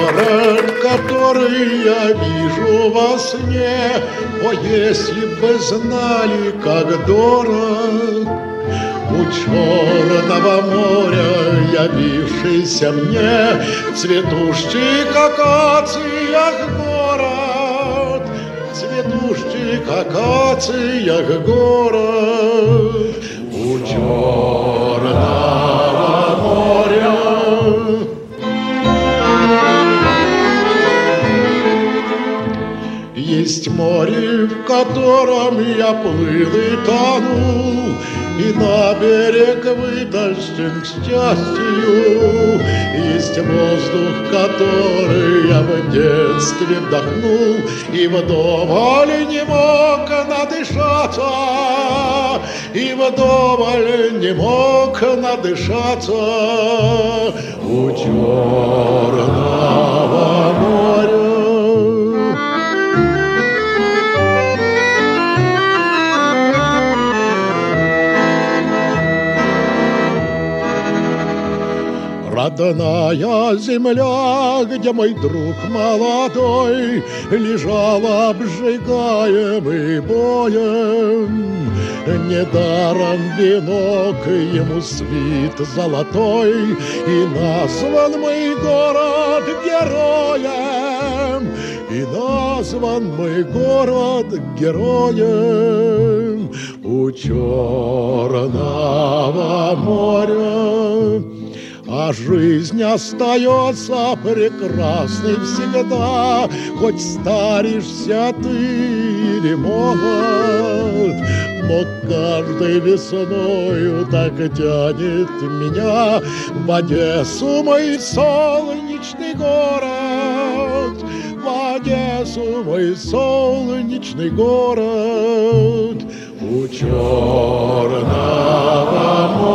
город, который я вижу во сне. О, если бы знали, как дорог у черного моря явившийся мне в цветущих акациях город, в цветущих акациях город у черного моря. Есть море, в котором я плыл и тонул, и на берег вытащен к счастью. Есть воздух, который я в детстве вдохнул, и вдоволь не мог надышаться, и вдоволь не мог надышаться у черного моря. Родная земля, где мой друг молодой лежал обжигаемый боем, недаром венок ему свит золотой, и назван мой город героем, и назван мой город героем у Черного моря. А жизнь остается прекрасной всегда, хоть старишься ты или молод. Но каждой весною так тянет меня в Одессу, мой солнечный город, в Одессу, мой солнечный город у Черного моря.